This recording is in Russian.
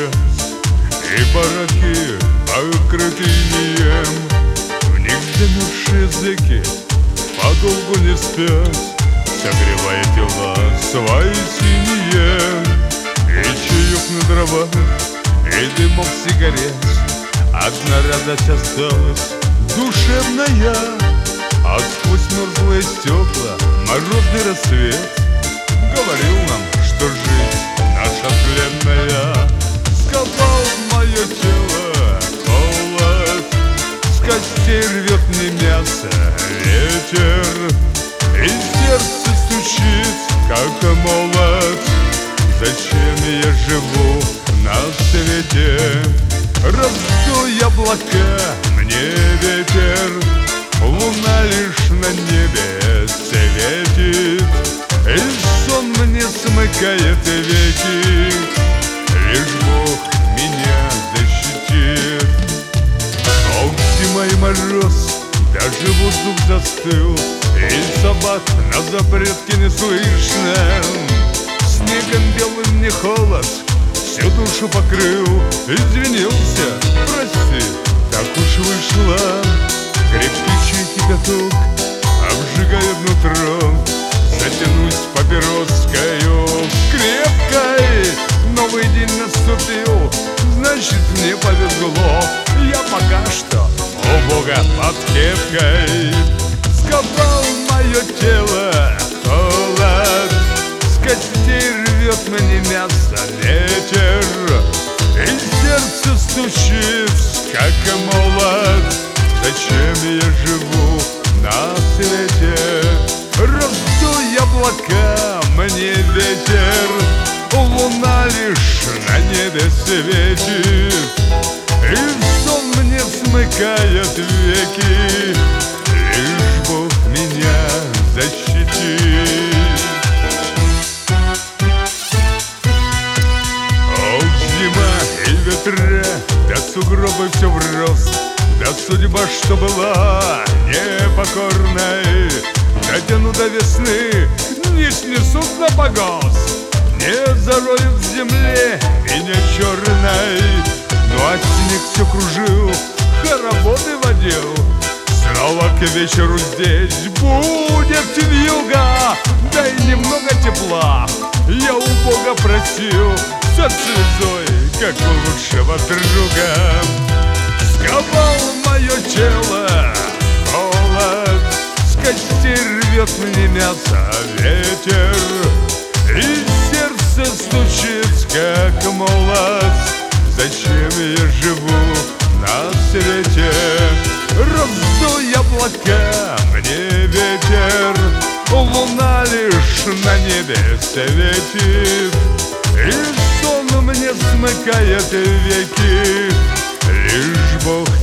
час, и бараки покрыты инеем. В них замерзшие зэки подолгу не спят, согревая тела свои синие. И чаек на дровах, и дымок сигарет, одна радость осталась душевная. А сквозь мерзлые стекла морозный рассвет говорил нам, что жизнь наша пленная. Сковал мое тело холод, с костей рвет мне мясо ветер, и сердце стучит, как молот. Зачем я живу на свете? Раздуй облака, мне ветер, луна лишь на небе светит, и сон мне смыкает веки. Лишь Бог меня защитит. Ох, зима и мороз, даже воздух застыл, и собак на запретке не слышно. Снегом белым мне холод всю душу покрыл. Извинился, прости, так уж вышло. Крепкий кипяток обжигает нутро. Затянусь папироскою крепкой. Новый день наступил, значит мне повезло. Я пока что у Бога под кепкой. Сковал мое тело холод, с костей рвет мне мясо ветер, и сердце стучит, как молот. Зачем я живу на свете? Раздуй облака, мне ветер, луна лишь на небе светит, и сон мне смыкает веки. Лишь Бог меня защитит. Ох, зима и ветра, да сугробы все в рост, да судьба, что была непокорной, дотяну до весны, не снесут на погост, не зароют в земле меня черной. Ну а снег все кружил, хороводы водил. Снова к вечеру здесь будет вьюга, дай немного тепла, я у Бога просил, со слезой, как у лучшего друга. Сковал мое тело холод, с костей рвет мне мясо ветер, и сердце стучит, как молот. Зачем я живу на свете? Раздуй облака, мне ветер, луна лишь на небе светит, и сон мне смыкает веки. Лишь Бог